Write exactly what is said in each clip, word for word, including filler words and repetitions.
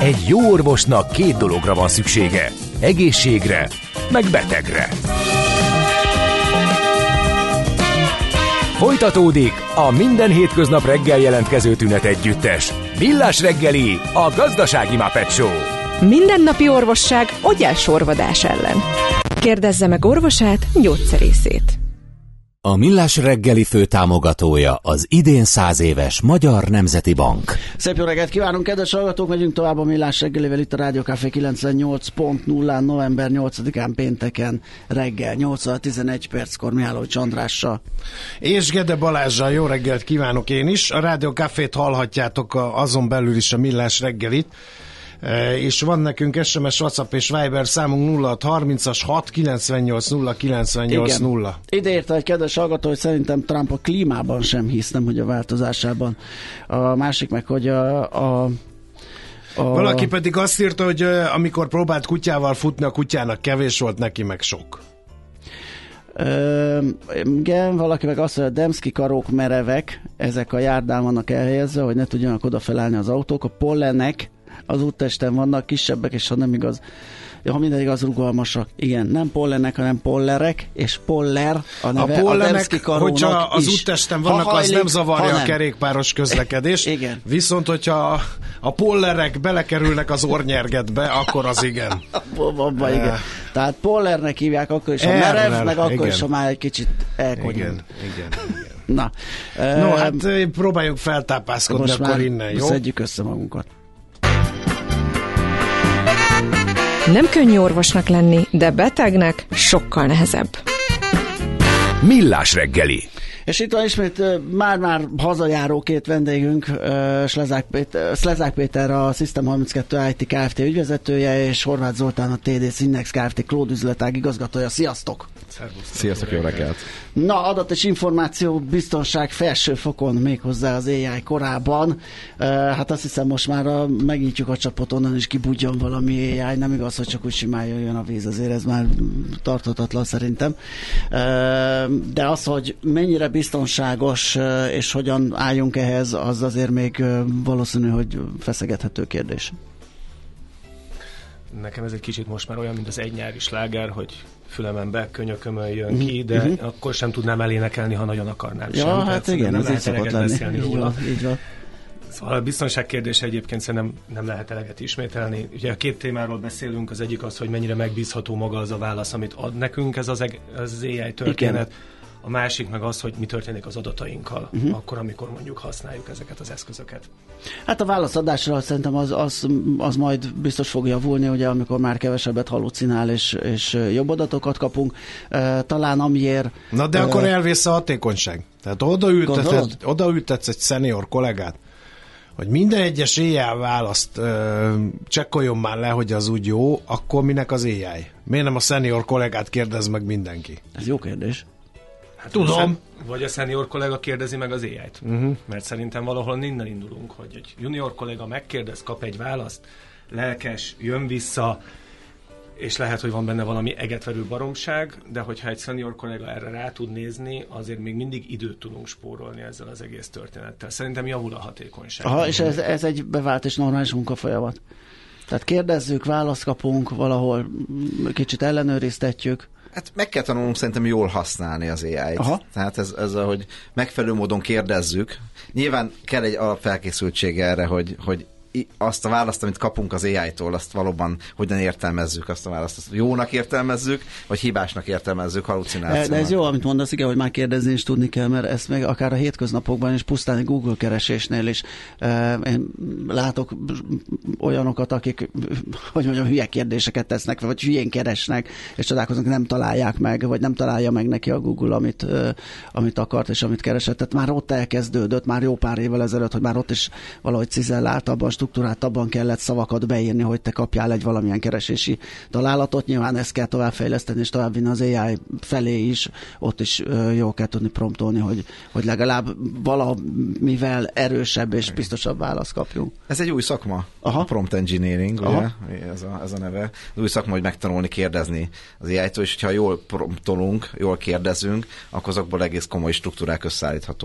Egy jó orvosnak két dologra van szüksége. Egészségre, meg betegre. Folytatódik a minden hétköznap reggel jelentkező tünet együttes. Millás reggeli, a gazdasági Muppet Show. Mindennapi orvosság ogyásorvadás ellen. Kérdezze meg orvosát, gyógyszerészét. A Millás reggeli főtámogatója az idén száz éves Magyar Nemzeti Bank. Szép jó reggelt kívánunk, kedves hallgatók! Megyünk tovább a Millás reggelivel itt a Rádió Café kilencvennyolc pont nullán november nyolcadikán pénteken reggel nyolc óra tizenegy perckor Mihálovics Andrással. És Gede Balázsral jó reggelt kívánok én is. A Rádió Cafét hallhatjátok, azon belül is a Millás reggelit. És van nekünk es em es, WhatsApp és Viber számunk nulla hat harmincas hat kilencvennyolc nulla kilencvennyolc nulla. Ide érte egy kedves hallgató, hogy szerintem Trump a klímában sem hisz, nem hogy a változásában. A másik meg, hogy a, a A... Valaki pedig azt írta, hogy amikor próbált kutyával futni, a kutyának kevés volt, neki meg sok. Ö, igen, valaki meg azt mondja, a Demszki karók merevek, ezek a járdán vannak elhelyezve, hogy ne tudjanak oda felállni az autók. A pollenek az úttesten vannak, kisebbek, és ha nem igaz, ja, ha minden igaz, rugalmasak. Igen, nem pollenek, hanem pollerek, és poller a neve. A pollenek, a hogyha az is. úttesten vannak, hajlik, az nem zavarja a kerékpáros közlekedést. Igen. Viszont, hogyha a pollerek belekerülnek az ornyergetbe, akkor az igen. Abba, igen. Tehát pollernek hívják akkor is, ha merev, meg akkor igen. is, ha már egy kicsit elkonyul. Igen, igen, igen. Na. No, uh, hát próbáljunk feltápászkodni akkor innen, jó? Szedjük össze magunkat. Nem könnyű orvosnak lenni, de betegnek sokkal nehezebb. Millás reggeli. És itt van ismét már-már hazajáró két vendégünk, Slezák Péter, Slezák Péter, a System harminckettő i té Kft. Ügyvezetője, és Horváth Zoltán, a té dé Synnex Kft. Cloud üzletág igazgatója. Sziasztok! Szervusztok. Sziasztok, jó reggelt! Na, adat és információ biztonság felső fokon, méghozzá az á i korában. Hát azt hiszem, most már a, megnyitjuk a csapot, onnan is kibudjon valami á i. Nem igaz, hogy csak úgy simán jöjjön a víz, azért ez már tarthatatlan szerintem. De az, hogy mennyire biztonságos, és hogyan álljunk ehhez, az azért még valószínű, hogy feszegethető kérdés. Nekem ez egy kicsit most már olyan, mint az egy nyári sláger, hogy fülemen be, könyökömön jön ki, de uh-huh. akkor sem tudnám elénekelni, ha nagyon akarnám ja, sem. Ja, hát igen, ez így szokott lenni. Így van, így van. Szóval a biztonság kérdése egyébként szerintem nem lehet eleget ismételni. Ugye a két témáról beszélünk, az egyik az, hogy mennyire megbízható maga az a válasz, amit ad nekünk ez az, eg- az á i történet. Igen. A másik meg az, hogy mi történik az adatainkkal, uh-huh. akkor, amikor mondjuk használjuk ezeket az eszközöket. Hát a válaszadásra szerintem az, az, az majd biztos fog javulni, ugye, amikor már kevesebbet halucinál, és, és jobb adatokat kapunk. Uh, talán amiért... Na de uh, akkor elvész a hatékonyság. Tehát odaültetsz, odaültetsz egy szenior kollégát, hogy minden egyes á i választ uh, csekkoljon már le, hogy az úgy jó, akkor minek az á i? Miért nem a szenior kollégát kérdez meg mindenki? Ez jó kérdés. Hát tudom. Vagy a senior kollega kérdezi meg az á i-t. Uh-huh. Mert szerintem valahol innen indulunk, hogy egy junior kollega megkérdez, kap egy választ, lelkes, jön vissza, és lehet, hogy van benne valami egetverő baromság, de hogyha egy senior kollega erre rá tud nézni, azért még mindig időt tudunk spórolni ezzel az egész történettel. Szerintem javul a hatékonyság. Aha, és ez, ez egy bevált és normális munkafolyamat. Tehát kérdezzük, választ kapunk, valahol kicsit ellenőriztetjük. Hát meg kell tanulnunk szerintem jól használni az á i-t. Aha. Tehát ez, ez, hogy megfelelő módon kérdezzük. Nyilván kell egy alapfelkészültség erre, hogy, hogy azt a választ, amit kapunk az á i-tól, azt valóban hogyan értelmezzük azt a választ. Azt jónak értelmezzük, vagy hibásnak értelmezzük, halucinációnak. De ez jó, amit mondasz, igen, hogy már kérdezni is tudni kell, mert ezt meg akár a hétköznapokban is pusztán egy Google keresésnél is eh, én látok olyanokat, akik, hogy mondjam, hülye kérdéseket tesznek, vagy hülyén keresnek, és csodálkoznak, nem találják meg, vagy nem találja meg neki a Google, amit, eh, amit akart, és amit keresett. Tehát már ott elkezdődött, már jó pár évvel ezelőtt, hogy már ott is valahogy cizelláltabban, struktúráltabban kellett szavakat beírni, hogy te kapjál egy valamilyen keresési találatot. Nyilván ezt kell továbbfejleszteni, és továbbvinni az á i felé is. Ott is ö, jól kell tudni promptolni, hogy, hogy legalább valamivel erősebb és biztosabb választ kapjunk. Ez egy új szakma. Aha. A prompt engineering, ugye? Ez a, ez a neve. Az új szakma, hogy megtanulni kérdezni az á i-tól, és ha jól promptolunk, jól kérdezünk, akkor azokból egész komoly struktúrák összeállíthatóak.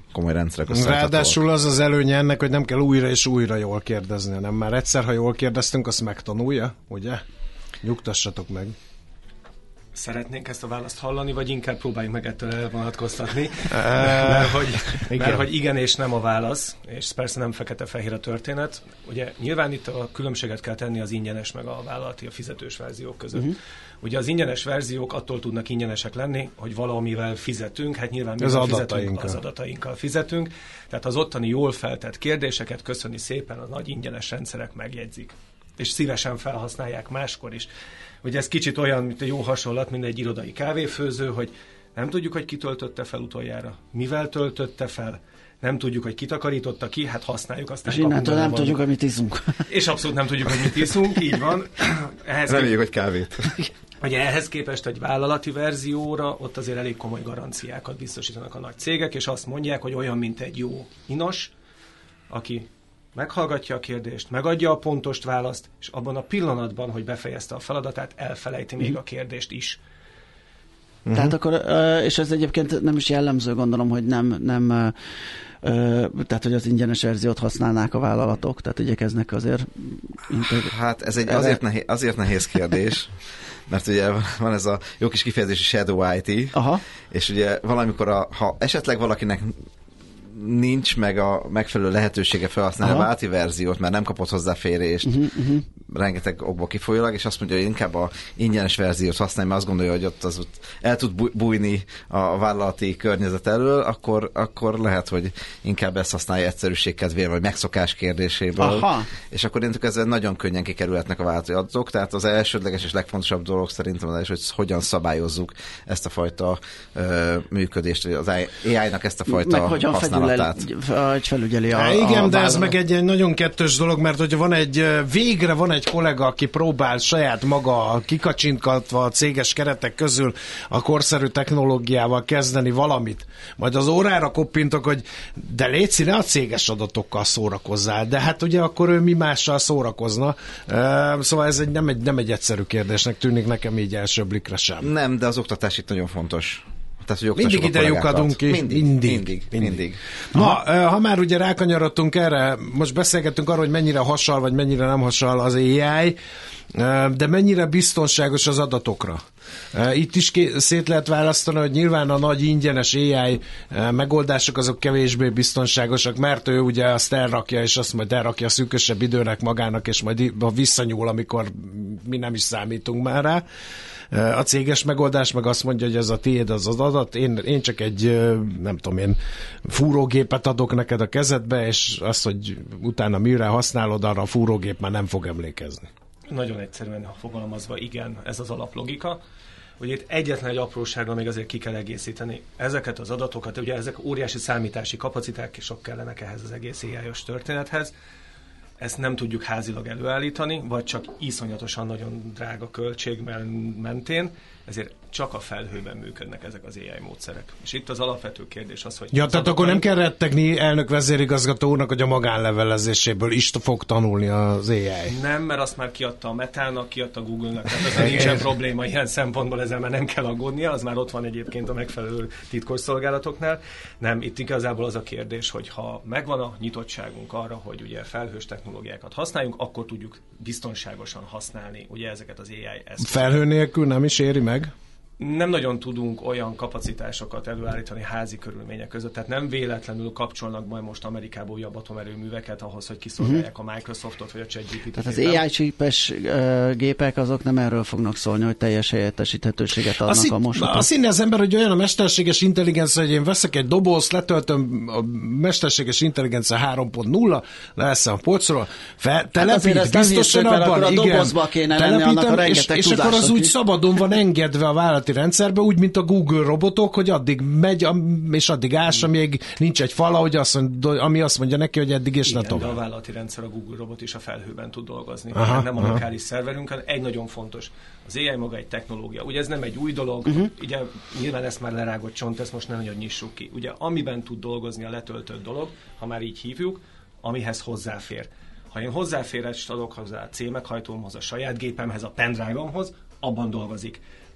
komoly rendszerek Ráadásul az az előnye ennek, hogy nem kell újra és újra jól kérdezni, hanem már egyszer, ha jól kérdeztünk, azt megtanulja, ugye? Nyugtassatok meg. Szeretnénk ezt a választ hallani, vagy inkább próbáljuk meg ettől elvonatkoztatni, mert, hogy, mert hogy igen és nem a válasz, és persze nem fekete-fehér a történet. Ugye nyilván itt a különbséget kell tenni az ingyenes meg a vállalati, a fizetős verziók között. Uh-huh. Ugye az ingyenes verziók attól tudnak ingyenesek lenni, hogy valamivel fizetünk, hát nyilván mi az adatainkkal. az adatainkkal fizetünk, tehát az ottani jól feltett kérdéseket köszöni szépen a nagy ingyenes rendszerek megjegyzik, és szívesen felhasználják máskor is. Ugye ez kicsit olyan, mint egy jó hasonlat, mint egy irodai kávéfőző, hogy nem tudjuk, hogy ki töltötte fel utoljára, mivel töltötte fel, nem tudjuk, hogy kitakarította ki, hát használjuk, aztán és innentől nem tudjuk, hogy mit iszunk. És abszolút nem tudjuk, hogy mit iszunk, így van. Ehhez reméljük, hogy kávét. Ugye ehhez képest egy vállalati verzióra ott azért elég komoly garanciákat biztosítanak a nagy cégek, és azt mondják, hogy olyan, mint egy jó inos, aki meghallgatja a kérdést, megadja a pontos választ, és abban a pillanatban, hogy befejezte a feladatát, elfelejti még a kérdést is. Uh-huh. Tehát akkor, és ez egyébként nem is jellemző, gondolom, hogy nem, nem tehát, hogy az ingyenes verziót használnák a vállalatok, tehát igyekeznek azért... Integ- hát ez egy azért nehéz, azért nehéz kérdés, mert ugye van ez a jó kis kifejezés, Shadow i té, aha. És ugye valamikor, a, ha esetleg valakinek nincs meg a megfelelő lehetősége felhasználni aha. a vállalati verziót, mert nem kapott hozzáférést, uh-huh, uh-huh. rengeteg okból kifolyólag, és azt mondja, hogy inkább a ingyenes verziót használja, mert azt gondolja, hogy ott az ott el tud bújni a vállalati környezet elől, akkor, akkor lehet, hogy inkább ezt használja egyszerűség kedvéért, vagy megszokás kérdéséből, aha. és akkor én ezzel nagyon könnyen kikerülhetnek a vállalati adatok, tehát az elsődleges és legfontosabb dolog szerintem az, hogy hogyan szabályozzuk ezt a fajta ö, működést, az á í-nak ezt a fajta használatát. Egy felügyeli a, igen, a de ez meg egy, egy nagyon kettős dolog, mert hogyha van egy, végre van egy kollega, aki próbál saját maga kikacsinkatva a céges keretek közül a korszerű technológiával kezdeni valamit, majd az órára koppintok, hogy de létszi, ne a céges adatokkal szórakozzál, de hát ugye akkor ő mi mással szórakozna. Szóval ez egy, nem, egy, nem egy egyszerű kérdésnek tűnik nekem így első blikre sem. Nem, de az oktatás itt nagyon fontos. Tehát, mindig ide lyukadunk ki. Mindig, mindig, mindig, mindig. Na, ha már ugye rákanyarodtunk erre, most beszélgettünk arról, hogy mennyire hasonl, vagy mennyire nem hasonl az á i, de mennyire biztonságos az adatokra. Itt is szét lehet választani, hogy nyilván a nagy ingyenes á i megoldások azok kevésbé biztonságosak, mert ő ugye azt elrakja, és azt majd elrakja szűkösebb időnek magának, és majd visszanyúl, amikor mi nem is számítunk már rá. A céges megoldás meg azt mondja, hogy ez a tiéd az az adat, én, én csak egy, nem tudom én, fúrógépet adok neked a kezedbe, és azt, hogy utána mire használod, arra a fúrógép már nem fog emlékezni. Nagyon egyszerűen fogalmazva, igen, ez az alaplogika. Ugye itt egyetlen egy apróságra még azért ki kell egészíteni. Ezeket az adatokat, ugye ezek óriási számítási kapaciták, és sok kellenek ehhez az egész á i-os történethez. Ezt nem tudjuk házilag előállítani, vagy csak iszonyatosan nagyon drága költség mentén, ezért csak a felhőben működnek ezek az á i módszerek. És itt az alapvető kérdés az, hogy... Ja, tehát akkor nem kell rettegni elnök vezérigazgató úrnak, hogy a magánlevelezéséből is fog tanulni az á i. Nem, mert azt már kiadta a Metának, kiadta a Google-nak, tehát ezzel nincsen probléma ilyen szempontból, ezzel már nem kell aggódnia, az már ott van egyébként a megfelelő titkosszolgálatoknál. Nem, itt igazából az a kérdés, hogy ha megvan a nyitottságunk arra, hogy ugye felhős technológiákat használjunk, akkor tudjuk biztonságosan használni ugye ezeket az á i eszközöket. Felhő nélkül nem is éri meg? Nem nagyon tudunk olyan kapacitásokat előállítani házi körülmények között, tehát nem véletlenül kapcsolnak majd most Amerikából újabb atomerőműveket ahhoz, hogy kiszolgálják uh-huh. a Microsoftot vagy a ChatGPT-t. Tehát az á i csípes uh, gépek azok nem erről fognak szólni, hogy teljes helyettesíthetőséget adnak azt a mosatnak. Azt hinni az ember, hogy olyan a mesterséges intelligencia, hogy én veszek egy dobozt, letöltöm a mesterséges intelligencia három pont nulla, leveszem a polcról, fel, telepít, hát biztosan abban, a dobozba kéne lenni annak a rengeteg és, és akkor az úgy szabadon van engedve a vállalati rendszerbe, úgy, mint a Google robotok, hogy addig megy, és addig ás, amíg nincs egy fal, hogy azt mondja, ami azt mondja neki, hogy eddig és igen, ne tovább. De a vállalati rendszer, a Google robot is a felhőben tud dolgozni. Aha, nem a aha. lokális szerverünkön. Egy nagyon fontos. Az á i maga egy technológia. Ugye ez nem egy új dolog, uh-huh. ugye nyilván ezt már lerágott csont, ezt most nem nagyon nyissuk ki. Ugye amiben tud dolgozni a letöltött dolog, ha már így hívjuk, amihez hozzáfér. Ha én hozzáférést adok hozzá a C meghajtómhoz, a saját gépemhez, a pendrive-omhoz, abban dolgozik.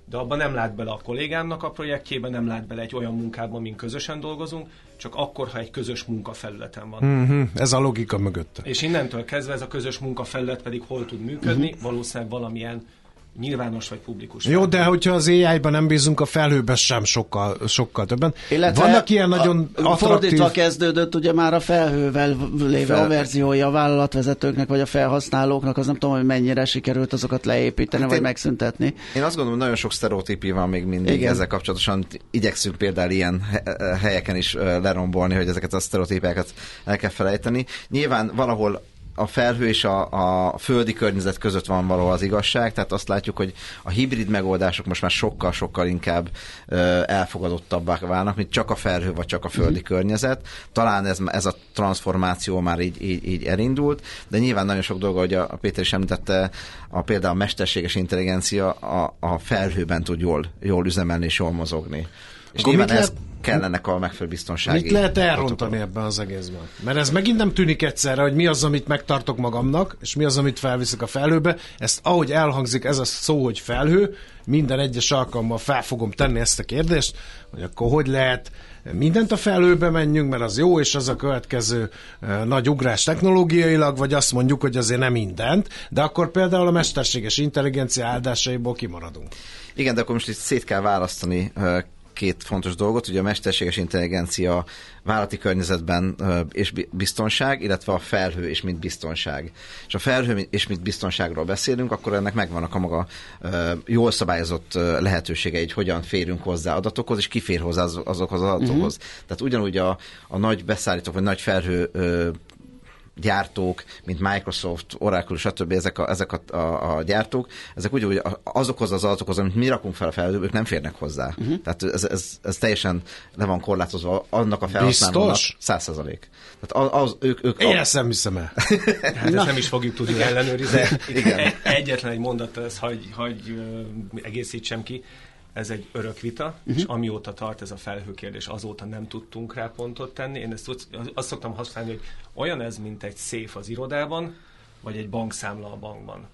de abban nem lát bele a kollégámnak a projektjében, nem lát bele egy olyan munkában, min közösen dolgozunk, csak akkor, ha egy közös munkafelületen van. Mm-hmm. Ez a logika mögötte. És innentől kezdve ez a közös munkafelület pedig hol tud működni, mm-hmm. valószínűleg valamilyen nyilvános vagy publikus. Jó, de hogyha az á i-ban nem bízunk, a felhőben sem sokkal, sokkal többen. Illetve vannak ilyen nagyon a, attraktív... Fordítva kezdődött ugye már a felhővel lévő Fel... a verziója a vállalatvezetőknek, vagy a felhasználóknak, az nem tudom, hogy mennyire sikerült azokat leépíteni, hát vagy én, megszüntetni. Én azt gondolom, hogy nagyon sok sztereotípia van még mindig. Igen. Ezzel kapcsolatosan. Igyekszünk például ilyen helyeken is lerombolni, hogy ezeket a sztereotípiákat el kell felejteni. Nyilván valahol a felhő és a, a földi környezet között van valahol az igazság, tehát azt látjuk, hogy a hibrid megoldások most már sokkal-sokkal inkább ö, elfogadottabbá válnak, mint csak a felhő vagy csak a földi mm-hmm. környezet. Talán ez, ez a transformáció már így, így, így elindult, de nyilván nagyon sok dolga, hogy a, a Péter is említette, a, például a mesterséges intelligencia a, a felhőben tud jól, jól üzemelni és jól mozogni. És akkor nyilván ez lehet, kellene a megfelelő biztonsági... Mit lehet elrontani ebben az egészben? Mert ez megint nem tűnik egyszerre, hogy mi az, amit megtartok magamnak, és mi az, amit felviszek a felhőbe. Ezt ahogy elhangzik ez a szó, hogy felhő, minden egyes alkalommal fel fogom tenni ezt a kérdést, hogy akkor hogy lehet mindent a felhőbe menjünk, mert az jó, és az a következő uh, nagy ugrás technológiailag, vagy azt mondjuk, hogy azért nem mindent, de akkor például a mesterséges intelligencia áldásaiból kimaradunk. Igen, de akkor most itt szét kell választani uh, két fontos dolgot, ugye a mesterséges intelligencia vállalati környezetben uh, és biztonság, illetve a felhő és mint biztonság. És a felhő és mint biztonságról beszélünk, akkor ennek megvannak a maga uh, jól szabályozott uh, lehetőségei, hogy hogyan férünk hozzá adatokhoz, és ki fér hozzá az, azokhoz az adatokhoz. Uh-huh. Tehát ugyanúgy a, a nagy beszállítók, vagy nagy felhő uh, gyártók, mint Microsoft, Oracle, stb. Ezek a, ezek a, a, a gyártók, ezek úgy, hogy azokhoz az adatokhoz, amit mi rakunk fel a felhőbe, ők nem férnek hozzá. Uh-huh. Tehát ez, ez, ez teljesen le van korlátozva annak a felhasználónak száz százalék. Tehát az, az, ők, ők Én a... ezt nem hiszem el. Hát ezt nem is fogjuk tudni ellenőrizni. Igen. Egyetlen egy mondattal ezt hagy, hagy egészítsem ki. Ez egy örök vita, uh-huh. és amióta tart ez a felhőkérdés, azóta nem tudtunk rá pontot tenni. Én ezt azt szoktam használni, hogy olyan ez, mint egy széf az irodában, vagy egy bankszámla a bankban.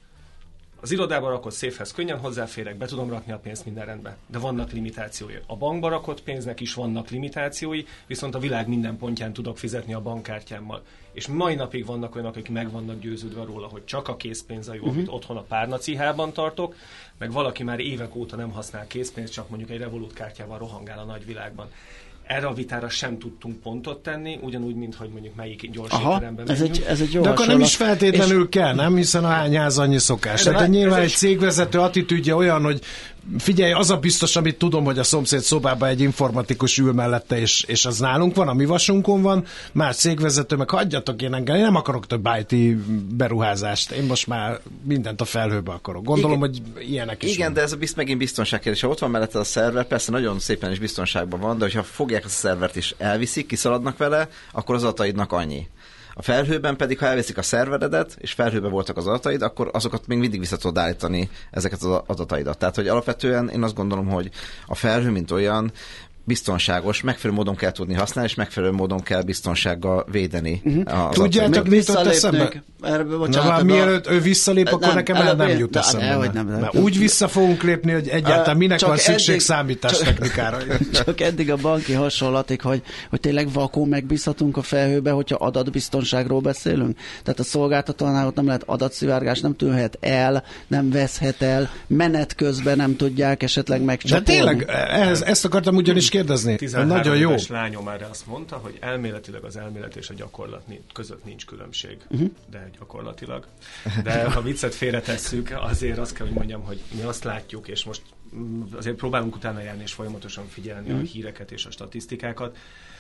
Az irodában rakott széfhez könnyen hozzáférek, be tudom rakni a pénzt, minden rendben, de vannak limitációi. A bankba rakott pénznek is vannak limitációi, viszont a világ minden pontján tudok fizetni a bankkártyámmal. És mai napig vannak olyanok, akik meg vannak győződve róla, hogy csak a készpénz a jó, uh-huh. amit otthon a párnacihában tartok, meg valaki már évek óta nem használ készpénzt, csak mondjuk egy Revolut kártyával rohangál a nagyvilágban. Erre a vitára sem tudtunk pontot tenni, ugyanúgy, mint hogy mondjuk melyik gyors étteremben ez egy, ez egy jó de akkor nem is feltétlenül és... kell, nem? Hiszen a hányház annyi szokás. Tehát nyilván egy cégvezető attitűdje olyan, hogy figyelj, az a biztos, amit tudom, hogy a szomszéd szobában egy informatikus ül mellette, és, és az nálunk van, a mi vasunkon van, más cégvezető, meg hagyjatok én engem, én nem akarok több í té beruházást, én most már mindent a felhőbe akarok. Gondolom, igen, hogy ilyenek is igen, van. De ez bizt megint biztonságkérdés. Ha ott van mellette a szerver, persze nagyon szépen is biztonságban van, de hogyha fogják ezt a szervert és elviszik, kiszaladnak vele, akkor az adataidnak annyi. A felhőben pedig, ha elveszik a szerveredet, és felhőben voltak az adataid, akkor azokat még mindig vissza tudod állítani, ezeket az adataidat. Tehát, hogy alapvetően én azt gondolom, hogy a felhő, mint olyan, biztonságos, megfelelő módon kell tudni használni, és megfelelő módon kell biztonsággal védeni. Uh-huh. Tudjátok, mit jutott eszembe? Na, mielőtt ő visszalép, akkor nem, nekem el nem jut eszembe. Úgy vissza fogunk lépni, hogy egyáltalán minek van szükség számítástechnikára. Csak eddig a banki hasonlatig, hogy, hogy tényleg vakó megbízhatunk a felhőbe, hogyha adatbiztonságról beszélünk. Tehát a szolgáltatónál ott nem lehet adatszivárgás, nem tűnhet el, nem veszhet el, menet közben nem tudják esetleg megcsapolni. De tényleg, ez, ezt akartam ugyanis kérdezni. Nagyon jó. tizenhárom éves lányom már azt mondta, hogy elméletileg az elmélet és a gyakorlat között nincs különbség. Uh-huh. De gyakorlatilag. De ha viccet félretesszük, azért azt kell, hogy mondjam, hogy mi azt látjuk, és most azért próbálunk utána járni, és folyamatosan figyelni uh-huh. a híreket és a statisztikákat.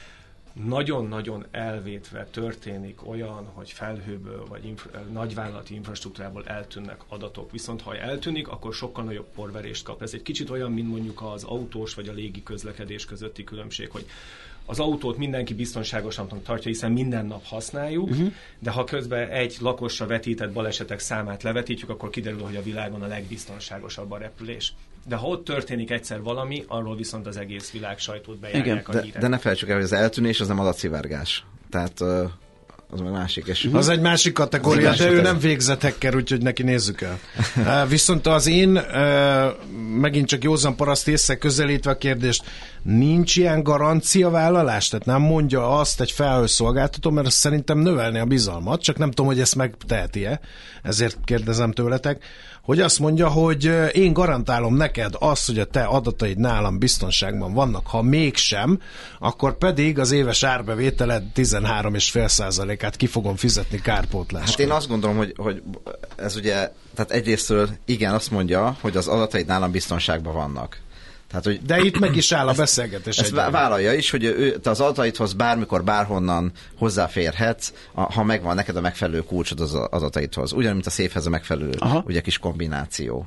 Nagyon-nagyon elvétve történik olyan, hogy felhőből vagy inf- nagyvállalati infrastruktúrából eltűnnek adatok. Viszont ha eltűnik, akkor sokkal nagyobb porverést kap. Ez egy kicsit olyan, mint mondjuk az autós vagy a légi közlekedés közötti különbség, hogy az autót mindenki biztonságosan tartja, hiszen minden nap használjuk, uh-huh. de ha közben egy lakosra vetített balesetek számát levetítjük, akkor kiderül, hogy a világon a legbiztonságosabb a repülés. De ha ott történik egyszer valami, arról viszont az egész világ sajtót bejárják a hírek. De, de ne felejtsük el, hogy az eltűnés az nem adatszivárgás. Tehát uh, az meg másik. És uh-huh. Az egy másik kategória, de ő nem végzett hacker, úgyhogy neki nézzük el. uh, viszont az én uh, megint csak józan paraszt észre közelítve a kérdést, nincs ilyen garanciavállalás? Tehát nem mondja azt egy felhőszolgáltató, mert szerintem növelni a bizalmat, csak nem tudom, hogy ezt megteheti-e, ezért kérdezem tőletek, hogy azt mondja, hogy én garantálom neked azt, hogy a te adataid nálam biztonságban vannak, ha mégsem, akkor pedig az éves árbevételed tizenhárom egész öt százalékát ki fogom fizetni kárpótlásra. Hát én azt gondolom, hogy, hogy ez ugye, tehát egyrésztről igen, azt mondja, hogy az adataid nálam biztonságban vannak. Tehát, hogy de itt meg is áll a beszélgetés. Ezt vállalja is, hogy ő, te az adataidhoz bármikor, bárhonnan hozzáférhetsz, ha megvan neked a megfelelő kulcsod az adataidhoz. Ugyanúgy, mint a széfhez a megfelelő ugye, kis kombináció.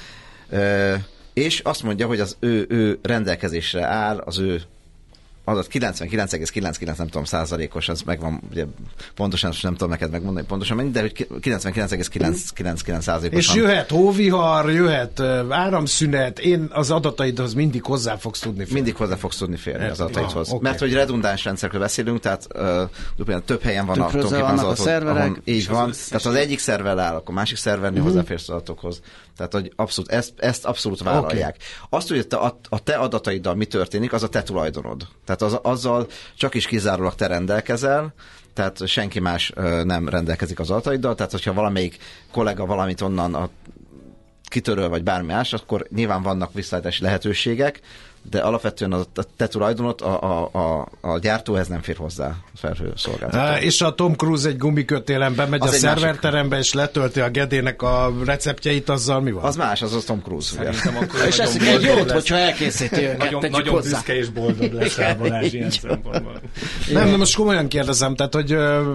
Ö, és azt mondja, hogy az ő, ő rendelkezésre áll, az ő adat kilencvenkilenc egész kilencvenkilenc nem tudom százalékos, az megvan, ugye pontosan nem tudom neked megmondani pontosan mennyi, de hogy kilencvenkilenc egész kilencvenkilenc százalékos. És jöhet hóvihar, jöhet áramszünet, én az adataidhoz mindig hozzá fogsz tudni férni. Mindig hozzá fogsz tudni férni az adataidhoz. Ah, okay. Mert hogy redundáns rendszerekről beszélünk, tehát uh, több helyen van a, vannak a szerverek. Így van, az tehát az egyik szerver áll, akkor másik szervernél uh-huh. hozzáférsz az adatokhoz. Tehát, hogy abszolút, ezt, ezt abszolút vállalják. Okay. Azt, hogy a, a te adataiddal mi történik, az a te tulajdonod. Tehát az, azzal csak is kizárólag te rendelkezel, tehát senki más ö, nem rendelkezik az adataiddal, tehát hogyha valamelyik kollega valamit onnan a, kitöröl, vagy bármi más, akkor nyilván vannak visszaállítási lehetőségek, de alapvetően a te tulajdonot a, a, a, a gyártóhez nem fér hozzá a felhőszolgáltató. És a Tom Cruise egy gumikötélen bemegy az a szerverterembe, és letölti a Gedének a receptjeit, azzal mi van? Az más, az a Tom Cruise. És eszik egy jót, hogyha elkészíti őket. Nagyon, nagyon büszke és boldog lesz rá Balázs ilyen szempontból. Nem, de most komolyan kérdezem, tehát, hogy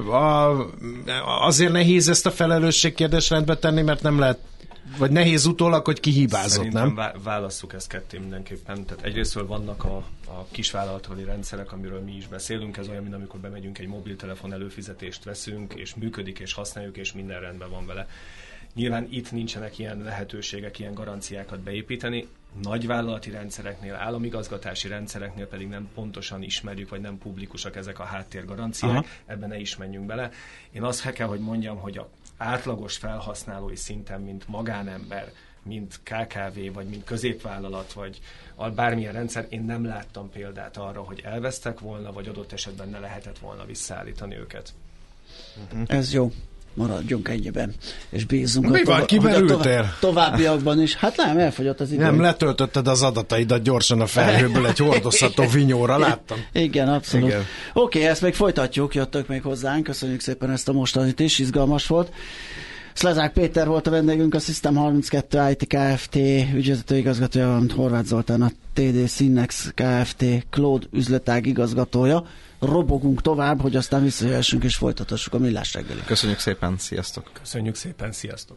a, azért nehéz ezt a felelősségkérdést rendbe tenni, mert nem lehet, vagy nehéz utólag, hogy ki hibázott, szerintem nem? Vá- válasszuk ezt ketté mindenképpen. Tehát egyrésztről vannak a, a kisvállalatali rendszerek, amiről mi is beszélünk. Ez olyan, mint amikor bemegyünk egy mobiltelefon előfizetést veszünk, és működik, és használjuk, és minden rendben van vele. Nyilván itt nincsenek ilyen lehetőségek, ilyen garanciákat beépíteni. Nagyvállalati rendszereknél, államigazgatási rendszereknél pedig nem pontosan ismerjük, vagy nem publikusak ezek a háttérgaranciák. Aha. Ebben ne is menjünk bele. Én azt kell, hogy mondjam, hogy a átlagos felhasználói szinten, mint magánember, mint ká ká vé, vagy mint középvállalat, vagy bármilyen rendszer, én nem láttam példát arra, hogy elvesztek volna, vagy adott esetben ne lehetett volna visszaállítani őket. Uh-huh. Ez jó. Maradjunk ennyiben, és bízunk mi a, van, kimerültél? Tovább, továbbiakban is. Hát nem, elfogyott az idő. Nem, letöltötted az adataidat gyorsan a felhőből egy hordozható vinyóra, láttam. Igen, abszolút. Oké, okay, ezt még folytatjuk, jöttök még hozzánk, köszönjük szépen ezt a mostanit is, izgalmas volt. Szlezák Péter volt a vendégünk, a System harminckettő i té Kft. Ügyvezető igazgatója, valamint Horváth Zoltán, a té dé Synnex Kft. Cloud üzletág igazgatója. Robogunk tovább, hogy aztán visszajöhessünk és folytatassuk a Millás reggelit. Köszönjük szépen, sziasztok! Köszönjük szépen, sziasztok!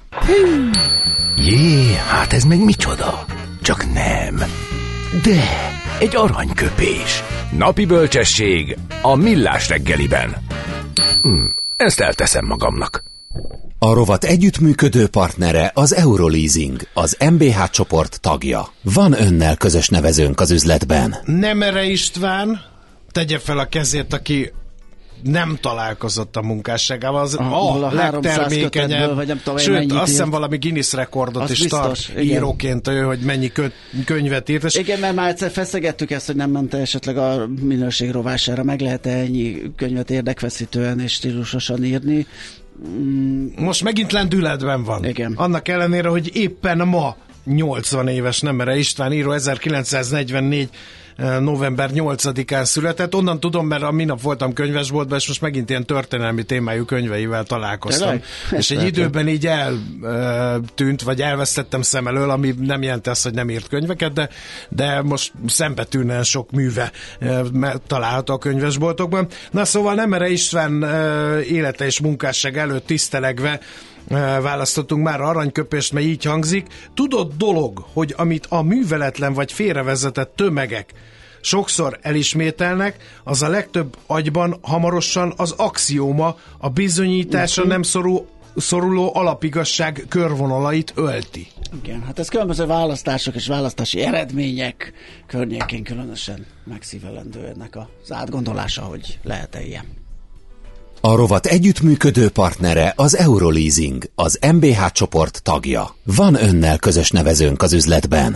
Jé, hát ez meg micsoda? Csak nem. De egy aranyköpés. Napi bölcsesség a Millás reggeliben. Hm, ezt elteszem magamnak. A rovat együttműködő partnere az Euroleasing, az em bé há csoport tagja. Van önnel közös nevezőnk az üzletben. Nemere István tegye fel a kezét, aki nem találkozott a munkásságával, az a, a legtermékenyebb, sőt, azt hiszem valami Guinness rekordot az is biztos, tart igen. íróként ő, hogy mennyi kö, könyvet írt. És igen, mert már egyszer feszegettük ezt, hogy nem mente esetleg a minőség rovására, meg lehet-e ennyi könyvet érdekfeszítően és stílusosan írni. Most megint lendületben van. Igen. Annak ellenére, hogy éppen ma nyolcvan éves Nemere István író, ezerkilencszáznegyvennégy november nyolcadikán született. Onnan tudom, mert a minap voltam könyvesboltban, és most megint ilyen történelmi témájú könyveivel találkoztam. És egy időben így eltűnt, vagy elvesztettem szem elől, ami nem jelent ezt, hogy nem írt könyveket, de, de most szembetűnően sok műve található a könyvesboltokban. Na szóval Nemere István élete és munkásság előtt tisztelegve választottunk már aranyköpést, mert így hangzik. Tudod dolog, hogy amit a műveletlen vagy félrevezetett tömegek sokszor elismételnek, az a legtöbb agyban hamarosan az axióma, a bizonyításra nem szorul, szoruló alapigazság körvonalait ölti. Igen, hát ez különböző választások és választási eredmények környékén különösen megszívelendő ennek az átgondolása, hogy lehet-e ilyen. A rovat együttműködő partnere az Euroleasing, az em bé há csoport tagja. Van önnel közös nevezőnk az üzletben.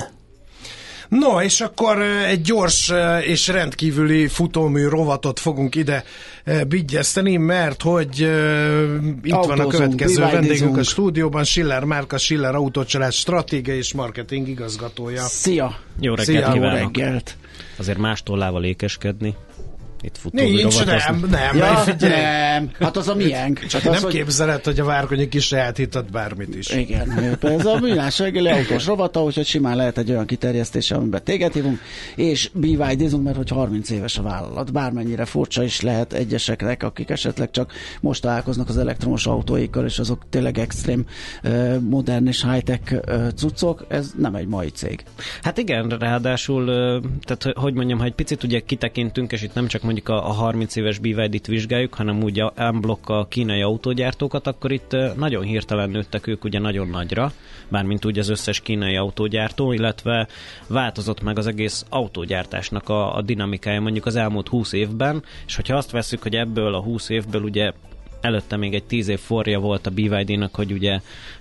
No, és akkor egy gyors és rendkívüli futómű rovatot fogunk ide bigyeszteni, mert hogy itt Autózunk, van a következő vendégünk a stúdióban, Schiller Márka, Schiller Autócsalád stratégiai és marketing igazgatója. Szia! Jó reggelt Szia, kívánok! Jó reggelt. Azért más tollával ékeskedni. Itt futómű Nincs, rovat, nem, azt... nem, ja, figyelj. nem. Hát az a miénk. Csak nem az, képzeled, hogy a Várkonyi kis sajátíthat bármit is. Igen, ez a Millás reggeli autós rovata, úgyhogy simán lehet egy olyan kiterjesztése, amiben téged hívunk, és bé vé dé-zunk, mert hogy harminc éves a vállalat. Bármennyire furcsa is lehet egyeseknek, akik esetleg csak most találkoznak az elektromos autóikkal, és azok tényleg extrém, modern és high-tech cuccok, ez nem egy mai cég. Hát igen, ráadásul, tehát hogy mondjam, ha egy picit ugye kitekintünk, és itt nem csak mondjuk a, a harminc éves bé vé dé-t vizsgáljuk, hanem úgy a unblock a kínai autógyártókat, akkor itt nagyon hirtelen nőttek ők ugye nagyon nagyra, bármint úgy az összes kínai autógyártó, illetve változott meg az egész autógyártásnak a, a dinamikája mondjuk az elmúlt húsz évben, és hogyha azt veszük, hogy ebből a húsz évből ugye előtte még egy tíz év forja volt a bé vé dé-nak, hogy ugye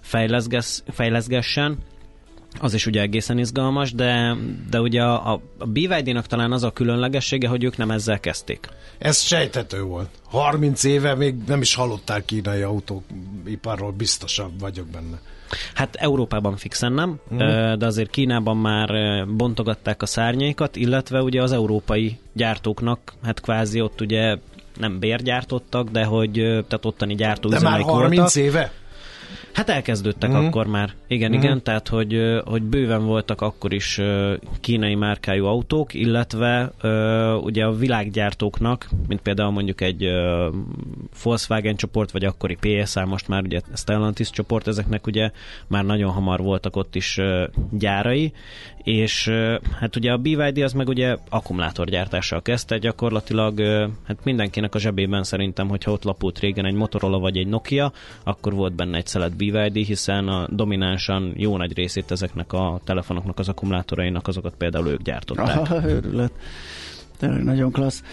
fejleszgessen, az is ugye egészen izgalmas, de, de ugye a, a bé vé dé-nak talán az a különlegessége, hogy ők nem ezzel kezdték. Ez sejthető volt. harminc éve még nem is hallottál kínai autóiparról, biztosabb vagyok benne. Hát Európában fixen nem, mm. de azért Kínában már bontogatták a szárnyaikat, illetve ugye az európai gyártóknak, hát kvázi ott ugye nem bérgyártottak, de hogy tehát ottani gyártóüzemek voltak. De már harminc éve? Hát elkezdődtek mm. akkor már. Igen, mm. igen, tehát hogy, hogy bőven voltak akkor is kínai márkájú autók, illetve ugye a világgyártóknak, mint például mondjuk egy Volkswagen csoport, vagy akkori pé es á, most már ugye Stellantis csoport, ezeknek ugye már nagyon hamar voltak ott is gyárai, és hát ugye a bé vé dé az meg ugye akkumulátorgyártással kezdte, gyakorlatilag hát mindenkinek a zsebében szerintem, hogyha ott lapult régen egy Motorola vagy egy Nokia, akkor volt benne egy szelet bé vé dé, hiszen a dominánsan jó nagy részét ezeknek a telefonoknak, az akkumulátorainak azokat például ők gyártották. Aha, őrület. Tényleg nagyon klassz.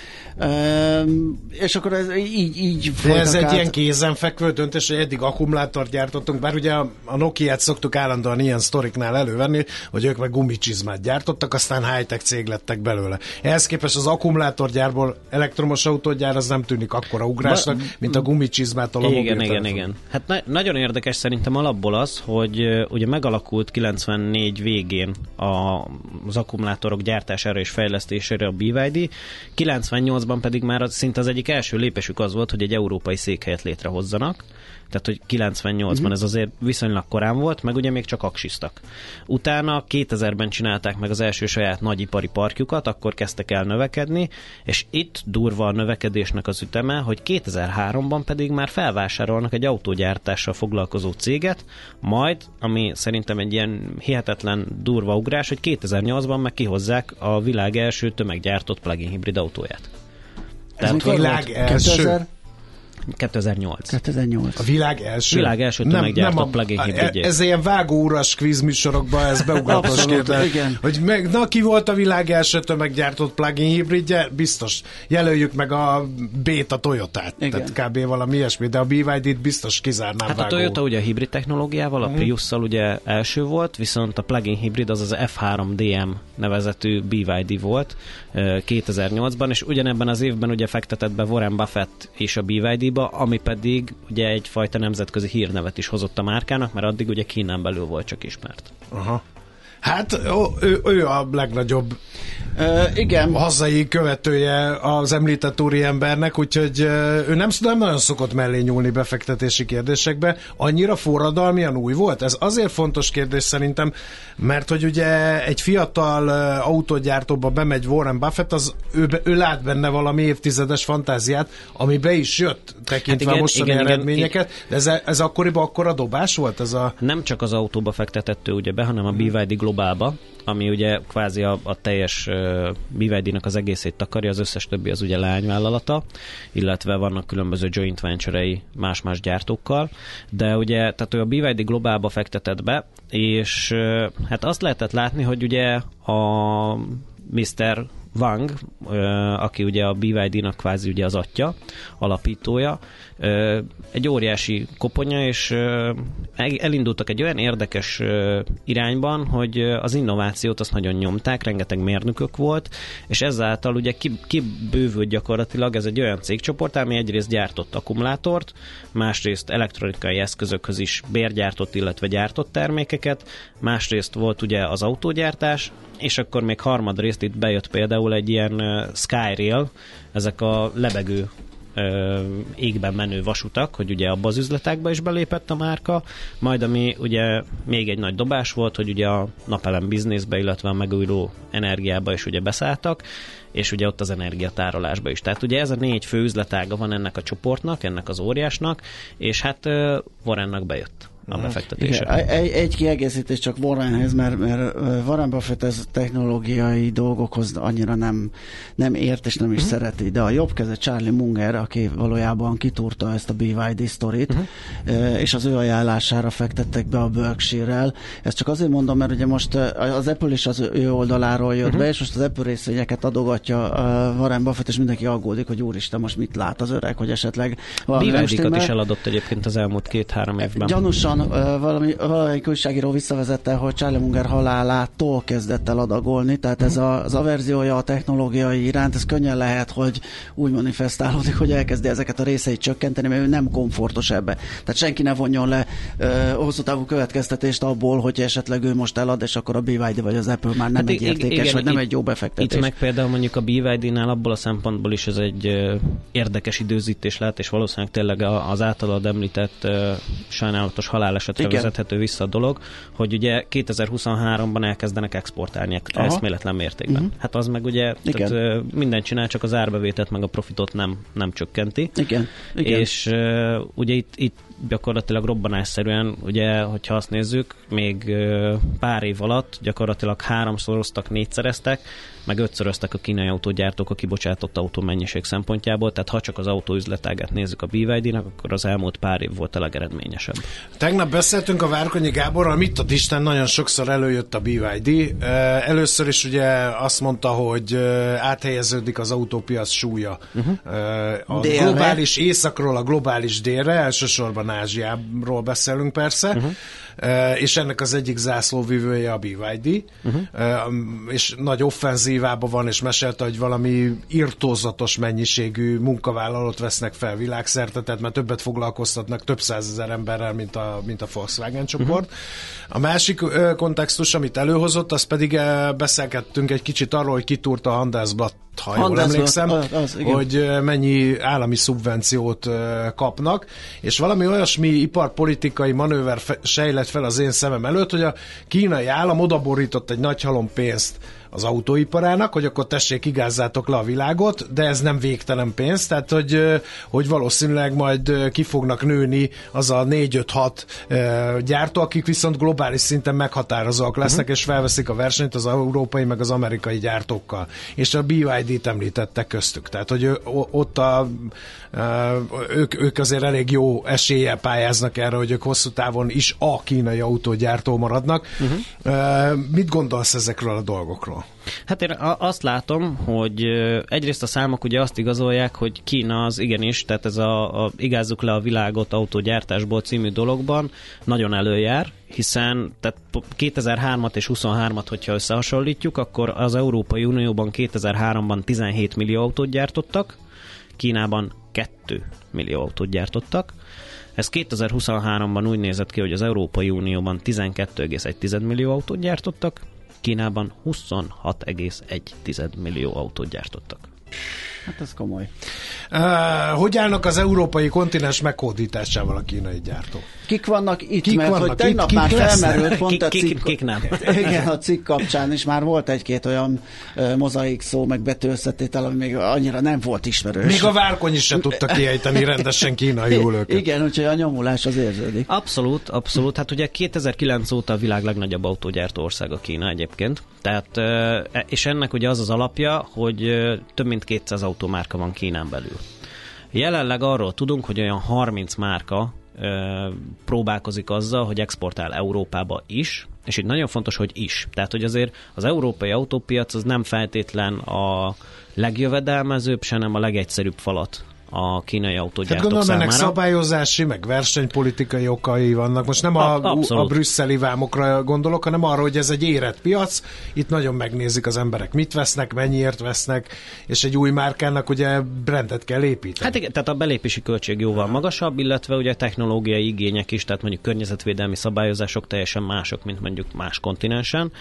Um, és akkor ez így, így ez egy át... ilyen kézenfekvő döntés, hogy eddig akkumulátort gyártottunk, bár ugye a, a Nokiát szoktuk állandóan ilyen sztoriknál elővenni, hogy ők meg gumicsizmát gyártottak, aztán high-tech cég lettek belőle. Ehhez képest az akkumulátorgyárból elektromos autógyár az nem tűnik akkora ugrásnak, ba, mint a gumicsizmától a mobiltelefon. Igen, igen, igen. Hát na- nagyon érdekes szerintem alapból az, hogy uh, ugye megalakult kilencvennégy végén a, az akkumulátorok gyártására és fejlesztésére a bé vé dé, kilencvennyolcban pedig már az, szinte az egyik első lépésük az volt, hogy egy európai székhelyet létrehozzanak, tehát hogy kilencvennyolcban mm-hmm. ez azért viszonylag korán volt, meg ugye még csak aksiztak. Utána kétezerben csinálták meg az első saját nagyipari parkjukat, akkor kezdtek el növekedni, és itt durva a növekedésnek az üteme, hogy kétezer-háromban pedig már felvásárolnak egy autógyártással foglalkozó céget, majd, ami szerintem egy ilyen hihetetlen durva ugrás, hogy kétezer-nyolcban meg kihozzák a világ első tömeggyártott plug-in hibrid autóját. Tehát a világ első... kétezer-nyolc. kétezer-nyolc. A világ első? Világ első tömeggyártott plug-in hibridje. Ez ilyen vágóuras kvízműsorokban, ez beugratos kérdés. Hogy meg, na ki volt a világ első tömeggyártott plug-in hibridje? Biztos. Jelöljük meg a Beta Toyotát. Igen. Tehát kb. Valami ilyesmi, de a bé vé dé-t biztos kizárnám. Hát vágó. A Toyota ugye a hibrid technológiával, a mm. Priusszal ugye első volt, viszont a plug-in hibrid az az ef három dé em nevezetű bé vé dé volt kétezer-nyolcban, és ugyanebben az évben ugye fektetett be Warren Buffett és a bé vé dé-ba, ami pedig ugye egyfajta nemzetközi hírnevet is hozott a márkának, mert addig ugye Kínán belül volt csak ismert. Aha. Hát ő, ő a legnagyobb uh, igen. hazai követője az említett úriembernek, úgyhogy ő nem, nem nagyon szokott mellé nyúlni befektetési kérdésekbe. Annyira forradalmian új volt? Ez azért fontos kérdés szerintem, mert hogy ugye egy fiatal autógyártóba bemegy Warren Buffett, az ő, ő lát benne valami évtizedes fantáziát, ami be is jött, tekintve hát igen, a mostani igen, eredményeket. Igen. De ez, ez akkoriban akkora dobás volt? Ez a... Nem csak az autóba fektetett ő ugye be, hanem a bé vé dé Globálba, ami ugye kvázi a, a teljes uh, bé vé dé-nek az egészét takarja, az összes többi az ugye leányvállalata, illetve vannak különböző joint venture-ei más-más gyártókkal, de ugye, tehát ő a bé vé dé Globálba fektetett be, és uh, hát azt lehetett látni, hogy ugye a miszter Wang, aki ugye a bé vé dé-nak kvázi ugye az atya, alapítója, egy óriási koponya, és elindultak egy olyan érdekes irányban, hogy az innovációt azt nagyon nyomták, rengeteg mérnökök volt, és ezáltal ugye kibővült gyakorlatilag ez egy olyan cégcsoport, ami egyrészt gyártott akkumulátort, másrészt elektronikai eszközökhöz is bérgyártott, illetve gyártott termékeket, másrészt volt ugye az autógyártás, és akkor még harmadrészt itt bejött például egy ilyen Skyrail, ezek a lebegő égben menő vasutak, hogy ugye abba az üzletekbe is belépett a márka, majd ami ugye még egy nagy dobás volt, hogy ugye a napelem bizniszbe, illetve a megújuló energiába is ugye beszálltak, és ugye ott az energiatárolásba is. Tehát ugye ez a négy fő üzletága van ennek a csoportnak, ennek az óriásnak, és hát Warrennak bejött a befektetése. Igen, egy, egy kiegészítés csak Warrenhez, mert, mert Warren Buffett ez technológiai dolgokhoz annyira nem, nem ért és nem is uh-huh. szereti, de a jobb keze Charlie Munger, aki valójában kitúrta ezt a bé vé dé sztorit, uh-huh. és az ő ajánlására fektettek be a Berkshire-rel. Ezt csak azért mondom, mert ugye most az Apple is az ő oldaláról jött uh-huh. be, és most az Apple részvényeket adogatja Warren Buffett, és mindenki aggódik, hogy úristen, most mit lát az öreg, hogy esetleg bé vé dé-kat is eladott egyébként az elmúlt két-három évben. Gyanúsan valami, valamelyik újságíró visszavezette, hogy Charlie Munger halálától kezdett el adagolni, tehát ez a, az averziója a technológiai iránt, ez könnyen lehet, hogy úgy manifestálódik, hogy elkezdi ezeket a részeit csökkenteni, mert ő nem komfortos ebbe. Tehát senki ne vonjon le uh, hosszú távú következtetést abból, hogy esetleg ő most elad, és akkor a bé vé dé vagy az Apple már nem hát egy értékes, igen, vagy nem itt, egy jó befektetés. Itt meg például mondjuk a bé vé dé-nál abból a szempontból is ez egy uh, érdekes időzítés lehet, és valószínűleg tényleg az általad említett uh, sajnálatos halál esetre igen. vezethető vissza a dolog, hogy ugye kétezer-huszonháromban elkezdenek exportálni eszméletlen mértékben. Uh-huh. Hát az meg ugye tehát, mindent csinál, csak az árbevételt meg a profitot nem, nem csökkenti. Igen. Igen. És uh, ugye itt, itt gyakorlatilag robbanásszerűen, ugye, hogyha azt nézzük, még uh, pár év alatt gyakorlatilag háromszoroztak, négyszereztek, meg ötszöröztek a kínai autógyártók a kibocsátott autómennyiség szempontjából, tehát ha csak az autóüzletágát nézzük a bé vé dé-nek, akkor az elmúlt pár év volt a legeredményesebb. Tegnap beszéltünk a Várkonyi Gáborral, mit ad Isten, nagyon sokszor előjött a bé vé dé. Először is ugye azt mondta, hogy áthelyeződik az autópiac súlya uh-huh. a délre. Globális északról a globális délre, elsősorban Ázsiáról beszélünk persze, uh-huh. és ennek az egyik zászlóvivője a bé vé dé, uh-huh. és nagy offenzívában van, és mesélte, hogy valami irtózatos mennyiségű munkavállalót vesznek fel világszerte, tehát már többet foglalkoztatnak több százezer emberrel, mint a, mint a Volkswagen csoport. Uh-huh. A másik ö, kontextus, amit előhozott, az pedig ö, beszélgettünk egy kicsit arról, hogy kitúrta a Handelsblatt, ha jól emlékszem, az, az, hogy ö, mennyi állami szubvenciót ö, kapnak, és valami olyasmi iparpolitikai manőver fe, sejlett fel az én szemem előtt, hogy a kínai állam odaborított egy nagy halom pénzt az autóiparának, hogy akkor tessék, igázzátok le a világot, de ez nem végtelen pénz, tehát hogy, hogy valószínűleg majd ki fognak nőni az a négy-öt-hat gyártó, akik viszont globális szinten meghatározóak lesznek, uh-huh. és felveszik a versenyt az európai meg az amerikai gyártókkal. És a bé vé dé-t említettek köztük. Tehát, hogy ott a, ők, ők azért elég jó eséllyel pályáznak erre, hogy ők hosszú távon is a kínai autógyártó maradnak. Uh-huh. Mit gondolsz ezekről a dolgokról? Hát én azt látom, hogy egyrészt a számok ugye azt igazolják, hogy Kína az igenis, tehát ez a, a igázzuk le a világot autógyártásból című dologban nagyon előjár, hiszen tehát kétezer-hármat és huszonhármat, hogyha összehasonlítjuk, akkor az Európai Unióban kétezer-háromban tizenhét millió autót gyártottak, Kínában két millió autót gyártottak. Ez kétezer-huszonháromban úgy nézett ki, hogy az Európai Unióban tizenkettő egész egy millió autót gyártottak, Kínában huszonhat egész egy millió autót gyártottak. Hát ez komoly. Uh, hogy állnak az európai kontinens meghódításával a kínai gyártók? Kik vannak itt? Kik mert vannak hogy tegnap itt? már kik felmerült pont kik, a cikk. cikk, kik nem. Igen, a cikk kapcsán is már volt egy-két olyan uh, mozaik szó, meg betőszetétel, ami még annyira nem volt ismerős. Még a Várkonyi sem tudta kiejteni rendesen kínaiul őket. Igen, úgyhogy a nyomulás az érződik. Abszolút, abszolút. Hát ugye kétezer-kilenc óta a világ legnagyobb autógyártó országa Kína egyébként. Tehát, és ennek ugye az az alapja, hogy több mint kétszáz autómárka van Kínán belül. Jelenleg arról tudunk, hogy olyan harminc márka próbálkozik azzal, hogy exportál Európába is, és itt nagyon fontos, hogy is. Tehát, hogy azért az európai autópiac az nem feltétlen a legjövedelmezőbb, se nem a legegyszerűbb falat a kínai autógyártók gondolom, számára. ennek szabályozási, meg versenypolitikai okai vannak. Most nem a, a brüsszeli vámokra gondolok, hanem arra, hogy ez egy érett piac. Itt nagyon megnézik az emberek, mit vesznek, mennyiért vesznek, és egy új márkának ugye brandet kell építeni. Hát igen, tehát a belépési költség jóval magasabb, illetve ugye technológiai igények is, tehát mondjuk környezetvédelmi szabályozások teljesen mások, mint mondjuk más kontinensen.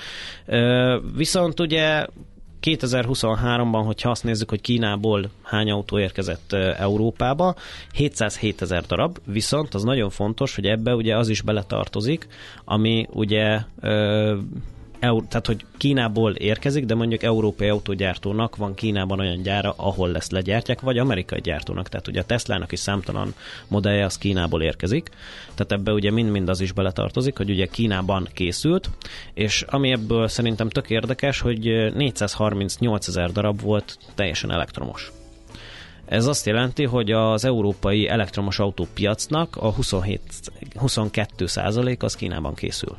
Viszont ugye kétezer-huszonháromban, hogyha azt nézzük, hogy Kínából hány autó érkezett Európába, hétszázhétezer darab, viszont az nagyon fontos, hogy ebbe ugye az is beletartozik, ami ugye ö, eur, tehát, hogy Kínából érkezik, de mondjuk európai autógyártónak van Kínában olyan gyára, ahol lesz legyártják, vagy amerikai gyártónak, tehát ugye a Teslának is számtalan modellje az Kínából érkezik, tehát ebbe ugye mind-mind az is beletartozik, hogy ugye Kínában készült, és ami ebből szerintem tök érdekes, hogy négyszázharmincnyolcezer darab volt teljesen elektromos. Ez azt jelenti, hogy az európai elektromos autópiacnak a huszonhét, huszonkettő százalék az Kínában készül.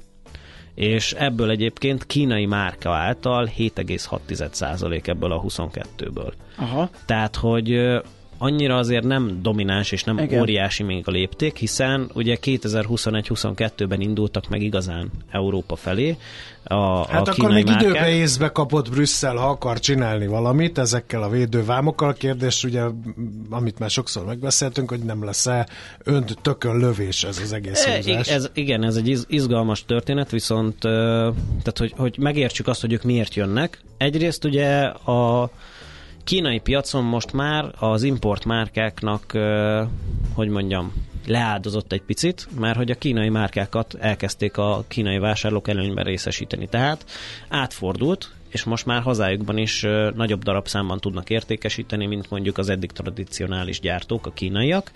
És ebből egyébként kínai márka által hét egész hat százalék ebből a huszonkettőből. Aha. Tehát, hogy annyira azért nem domináns és nem Igen. óriási még a lépték, hiszen ugye kétezer-huszonegy-huszonkettőben indultak meg igazán Európa felé a, hát a akkor még márkák. időbe észbe kapott Brüsszel, ha akar csinálni valamit ezekkel a védővámokkal. A kérdés ugye, amit már sokszor megbeszéltünk, hogy nem lesz-e önt tökön lövés ez az egész húzás. Ez, igen, ez egy izgalmas történet, viszont tehát, hogy, hogy megértsük azt, hogy ők miért jönnek. Egyrészt ugye a kínai piacon most már az import márkáknak, hogy mondjam, leáldozott egy picit, mert hogy a kínai márkákat elkezdték a kínai vásárlók előnyben részesíteni. Tehát átfordult, és most már hazájukban is nagyobb darabszámban tudnak értékesíteni, mint mondjuk az eddig tradicionális gyártók, a kínaiak,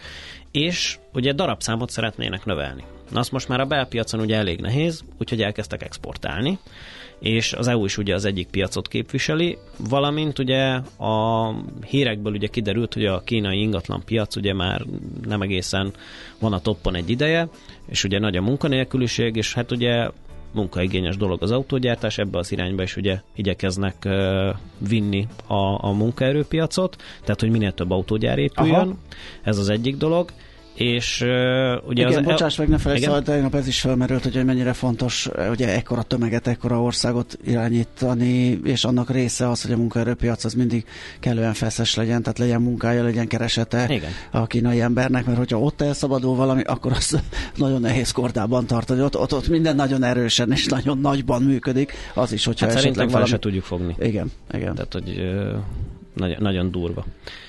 és ugye darabszámot szeretnének növelni. Na azt most már a belpiacon ugye elég nehéz, úgyhogy elkezdtek exportálni, és az é u is ugye az egyik piacot képviseli, valamint ugye a hírekből ugye kiderült, hogy a kínai ingatlan piac ugye már nem egészen van a toppon egy ideje, és ugye nagy a munkanélküliség, és hát ugye munkaigényes dolog az autógyártás, ebbe az irányba is ugye igyekeznek uh, vinni a, a munkaerőpiacot, tehát hogy minél több autógyár épüljön, Aha. ez az egyik dolog. És uh, ugye igen, az... bocsáss meg, ne felejtsd, szóval tegnap ez is felmerült, hogy mennyire fontos ugye ekkora tömeget, ekkora országot irányítani, és annak része az, hogy a munkaerőpiac az mindig kellően feszes legyen, tehát legyen munkája, legyen keresete igen. a kínai embernek, mert hogyha ott elszabadul valami, akkor az nagyon nehéz kordában tartani. Ott, ott, ott minden nagyon erősen és nagyon nagyban működik, az is, hogyha hát esetleg szerintem valami... fel se tudjuk fogni. Igen, igen. Tehát, hogy uh, nagyon, nagyon durva.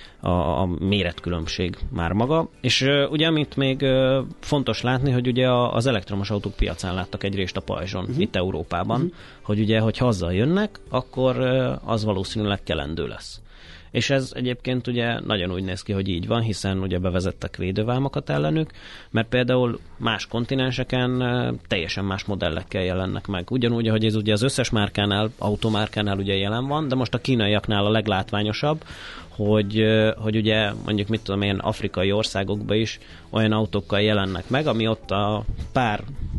A, a méretkülönbség már maga. És uh, ugye, amit még uh, fontos látni, hogy ugye az elektromos autók piacán láttak egy részt a pajzson, uh-huh. itt Európában, uh-huh. hogy ugye, hogy haza jönnek, akkor uh, az valószínűleg kelendő lesz. És ez egyébként ugye nagyon úgy néz ki, hogy így van, hiszen ugye bevezettek védővámokat ellenük, mert például más kontinenseken uh, teljesen más modellekkel jelennek meg. Ugyanúgy, hogy ez ugye az összes márkánál, automárkánál ugye jelen van, de most a kínaiaknál a leglátványosabb, hogy, hogy ugye mondjuk mit tudom én, afrikai országokban is olyan autókkal jelennek meg, ami ott a pár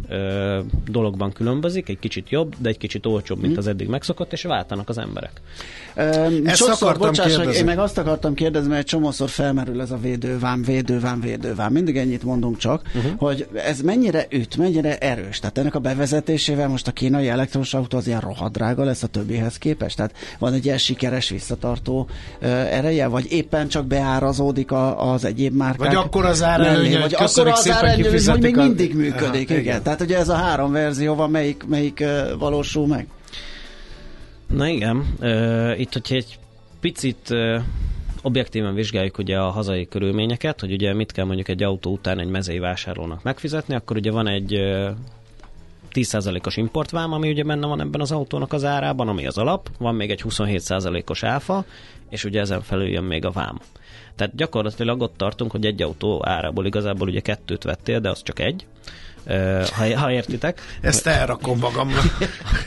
ö, dologban különbözik, egy kicsit jobb, de egy kicsit olcsóbb, mint az eddig megszokott, és váltanak az emberek. Um, sokszor, bocsáss, hogy én meg azt akartam kérdezni, mert egy csomószor felmerül ez a védővám, védővám, védővám. Mindig ennyit mondunk csak, uh-huh. hogy ez mennyire üt, mennyire erős. Tehát ennek a bevezetésével most a kínai elektromos autó az ilyen rohadt drága lesz a többihez képest. Tehát van egy ilyen sikeres, visszatartó uh, ereje, vagy éppen csak beárazódik a, az egyéb márkák. Vagy akkor az árelőny, vagy akkor az árelőny, hogy még mindig működik. Aha, igen. Tehát ugye ez a három verzió van, melyik, melyik uh, valósul meg? Na igen, uh, itt hogyha egy picit uh, objektíven vizsgáljuk ugye a hazai körülményeket, hogy ugye mit kell mondjuk egy autó után egy mezei vásárlónak megfizetni, akkor ugye van egy uh, tíz százalékos importvám, ami ugye benne van ebben az autónak az árában, ami az alap, van még egy huszonhét százalékos áfa, és ugye ezen felül jön még a vám. Tehát gyakorlatilag ott tartunk, hogy egy autó árából igazából ugye kettőt vettél, de az csak egy, uh, ha, ha értitek. Ezt elrakom magamra.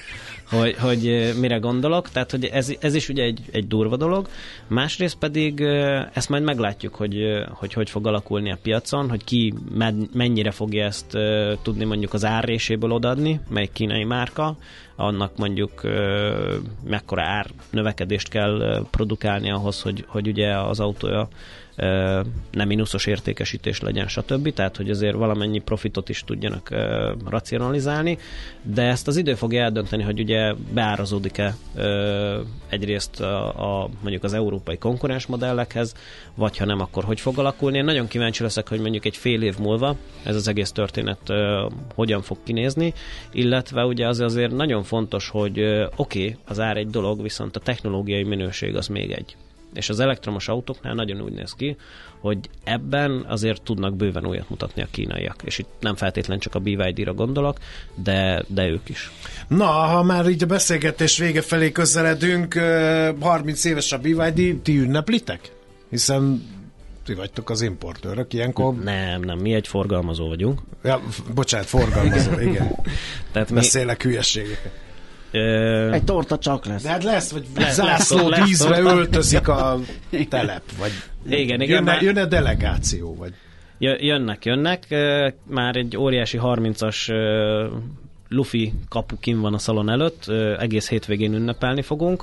hogy, hogy mire gondolok, tehát hogy ez, ez is ugye egy, egy durva dolog. Másrészt pedig ezt majd meglátjuk, hogy hogy, hogy fog alakulni a piacon, hogy ki mennyire fogja ezt tudni mondjuk az árréséből odaadni, mely kínai márka, annak mondjuk mekkora ár növekedést kell produkálni ahhoz, hogy, hogy ugye az autója nem mínuszos értékesítés legyen, stb. Tehát, hogy azért valamennyi profitot is tudjanak racionalizálni, de ezt az idő fogja eldönteni, hogy ugye beárazódik-e egyrészt a, a, mondjuk az európai konkurens modellekhez, vagy ha nem, akkor hogy fog alakulni. Én nagyon kíváncsi leszek, hogy mondjuk egy fél év múlva ez az egész történet hogyan fog kinézni, illetve ugye az azért nagyon fontos, hogy oké, okay, az ár egy dolog, viszont a technológiai minőség az még egy. És az elektromos autóknál nagyon úgy néz ki, hogy ebben azért tudnak bőven újat mutatni a kínaiak. És itt nem feltétlen csak a bé vé dé-ra gondolok, de, de ők is. Na, ha már így a beszélgetés vége felé közeledünk, harminc éves a bé vé dé, ti ünneplitek? Hiszen ti vagytok az importőrök, ilyenkor... Nem, nem, mi egy forgalmazó vagyunk. Ja, bocsánat, forgalmazó, igen. Tehát beszélek mi... hülyeségeket. Ö... Egy torta csak lesz. De hát lesz, vagy lesz, zászló lesz, díszre lesz, öltözik a telep, vagy igen, igen, jönne, már... jönne delegáció, vagy... Jönnek, jönnek. Már egy óriási harmincas lufi kapu kint van a szalon előtt, egész hétvégén ünnepelni fogunk.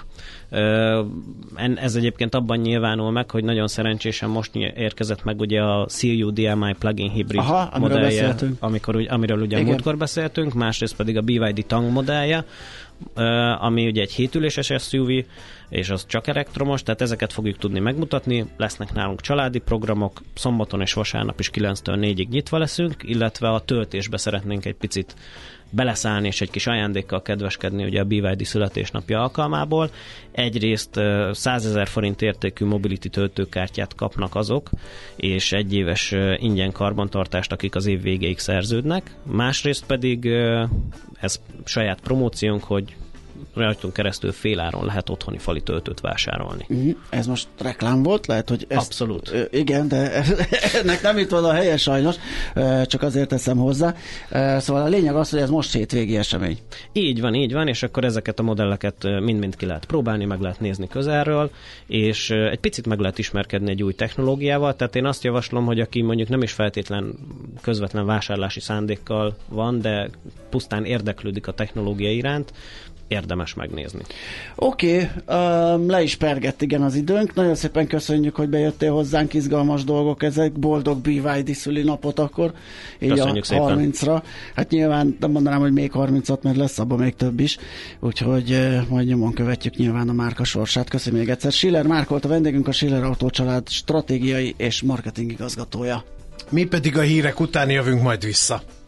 Ez egyébként abban nyilvánul meg, hogy nagyon szerencsésen most érkezett meg ugye a cé u dé em i plug-in hibrid Aha, modellje, amikor, amiről ugye múltkor beszéltünk, másrészt pedig a bé vé dé Tang modellje, ami ugye egy hétüléses es u vé, és az csak elektromos, tehát ezeket fogjuk tudni megmutatni. Lesznek nálunk családi programok, szombaton és vasárnap is kilenctől négyig nyitva leszünk, illetve a töltésbe szeretnénk egy picit beleszállni és egy kis ajándékkal kedveskedni ugye a bé vé dé születésnapja alkalmából. Egyrészt százezer forint értékű Mobility töltőkártyát kapnak azok, és egy éves ingyen karbantartást, akik az év végéig szerződnek. Másrészt pedig ez saját promóciónk, hogy rajtunk keresztül féláron lehet otthoni fali töltőt vásárolni. Ez most reklám volt? Lehet, hogy ezt, abszolút. Igen, de ennek nem itt van a helye sajnos, csak azért teszem hozzá. Szóval a lényeg az, hogy ez most hétvégi esemény. Így van, így van, és akkor ezeket a modelleket mind-mind ki lehet próbálni, meg lehet nézni közelről, és egy picit meg lehet ismerkedni egy új technológiával, tehát én azt javaslom, hogy aki mondjuk nem is feltétlen közvetlen vásárlási szándékkal van, de pusztán érdeklődik a technológia iránt, érdemes megnézni. Oké, okay, um, le is pergett igen az időnk. Nagyon szépen köszönjük, hogy bejöttél hozzánk, izgalmas dolgok ezek. Boldog bé vé dé szülinapot akkor. Így köszönjük a szépen. harmincra. Hát nyilván nem mondanám, hogy még harmincat, mert lesz abban még több is. Úgyhogy uh, majd nyomon követjük nyilván a márka sorsát. Köszönjük még egyszer. Schiller Márk volt a vendégünk, a Schiller Autócsalád stratégiai és marketing igazgatója. Mi pedig a hírek után jövünk majd vissza.